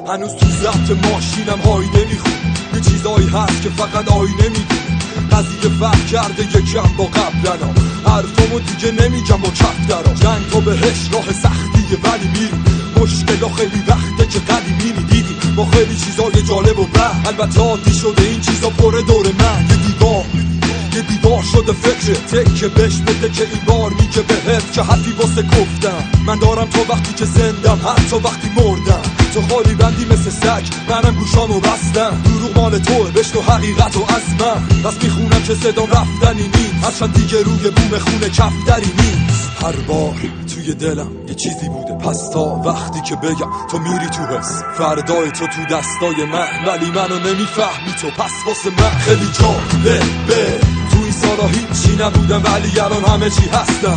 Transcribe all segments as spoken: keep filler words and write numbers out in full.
هنوز تو ضبط ماشینم آینه میخونم، یه چیزایی هست که فقط آینه میدونه. قضیه فرق کرده یکم با قبلنا، حرفامو دیگه نمیگم با کف درا. جنگ تا بهش راه سختیه ولی میریم، مشکلا خیلی وقته که قدیمی میدیدیم. با خیلی چیزای جالب و بد، البته عادی شده این چیزا پر دور من. یه دیوار یه دیوار شده فکر تکه بهش بده که این بار میگه بهت که حرفی واسه گفتم. من دارم تا وقتی که زندم، حتی وقتی مردم. تو خالی بندی مثل سگ، منم گوشامو بستم. دروغ مال توه، بشنو حقیقت و از من. بس میخونم که صدام رفتنی نیست، هرچند دیگه روی بوم خونه کفتری نیست. هر بار توی دلم یه چیزی بوده، پس تا وقتی که بگم تو میری تو حس. فردای تو تو دستای من، ولی منو نمیفهمی تو، پس واسه من خیلی جالبه. تو این سالا هیچی نبودم ولی الان همه چی هستم.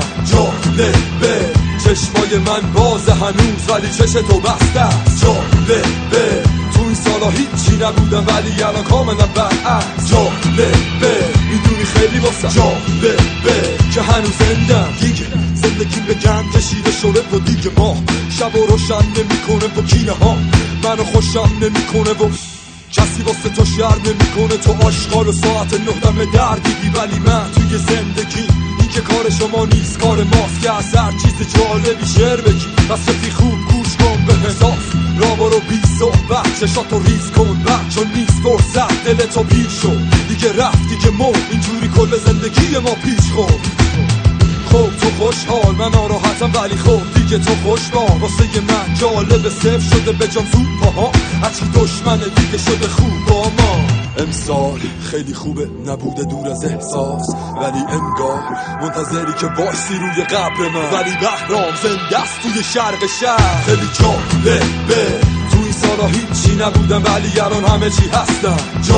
جالبه چشمای من بازه هنوز ولی چش تو بسته است. جالبه تو این سالا هیچی نبودم ولی الان کاملا برعکس. جالبه میدونی خیلی واسه جالبه که هنوز زندم. دیگه زندگیم به گند کشیده شده و دیگه ما شب و روشن نمیکنه و کینه ها منو خوشم نمیکنه و کسی واسه تو شر نمیکنه. تو آشغال و ساعت نه دم دردیدی، ولی من توی زندگی این که کار شما نیست کار ماست که از هر چیز جالبی شعر بگی. پس رفی خوب گوش کن به حساس، را برو بی صحبت چشاتو ریز کن بد، چون نیست فرصت دلتو پیر شد. دیگه رفتی که مو اینجوری کل زندگی ما پیش خورد. خب تو خوشحال من ناراحتم ولی خب دیگه تو خوشبال. واسه من جالب صفر شده به جام زود پاها، هرچی دشمنه دیگه شده خوب با ما. امسال خیلی خوبه نبوده دور از احساس، ولی انگار منتظری که باشی روی قبر من. ولی بهرام زنده است توی شرق شهر. خیلی جالبه تو این سالا هیچی نبودم ولی الان همه چی هستم.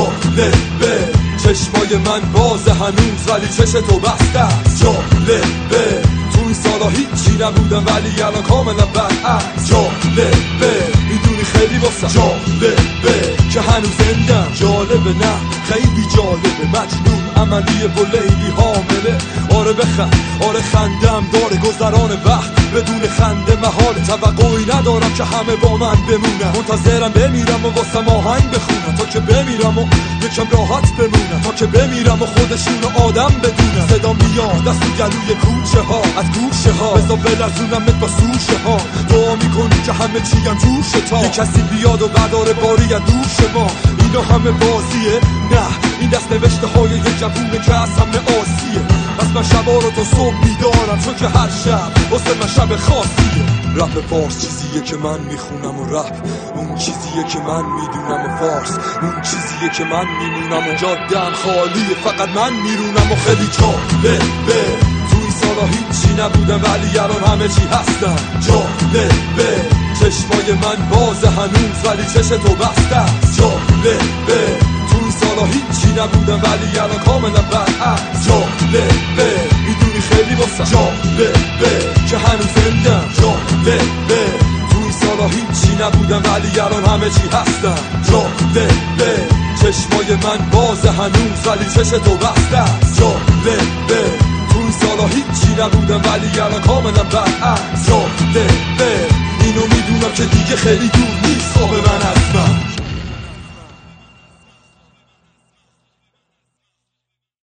جالبه چشمای من بازه هنوز ولی چش تو بسته است. جالبه تو این سالا هیچی نبودم ولی الان کاملا برعکس. جالبه میدونی خیلی واسه جالبه که هنوز زندم. جالبه نه خیلی جالبه، مجنون عملیه و لیلی حامله. آره بخند آره خندم داره گذران وقت، بدون خنده محال. توقعی ندارم که همه با من بمونن، منتظرم بمیرم و واسه آهنگ بخونم تا که بمیرم و یکم راحت بمونم. تا که بمیرم و خودشونو آدم بدونم. صدا میاد از تو گلوی کوچه ها، از گوشه ها بزا بلرزونمت با سوشه ها. دعا میکنی که همه چی هم جوشه تا یه کسی بیاد و برداره باری از دوش ما. اینا همه بازیه؟ نه این دست نوشته های یه جوونه که از همه آسیه. پس من شبا رو تا صبح میدارم چون که هر شب واسه من شب خاصیه. رپ فارس چیزیه که من میخونم و رپ اون چیزیه که من میدونم و فارس اون چیزیه که من میمونم و جادم خالیه فقط من میرونم و خیلی جالبه. تو این سالا هیچی نبودم ولی الان همه چی هستم. جالبه چشمای من بازه هنوز ولی چش تو بسته است. جالبه تو این سالا هیچی نبودم ولی الان کاملا برعکس. جالبه میدونی خیلی واسه جالبه که هنوز زندم. جالبه تو این سالا هیچی نبودم ولی الان همه چی هستم. جالبه چشمای من بازه هنوز ولی چش تو بسته است. جالبه تو این سالا هیچی نبودم ولی الان کاملا برعکس. جالبه اینو میدونم که دیگه خیلی دور نیست آب من از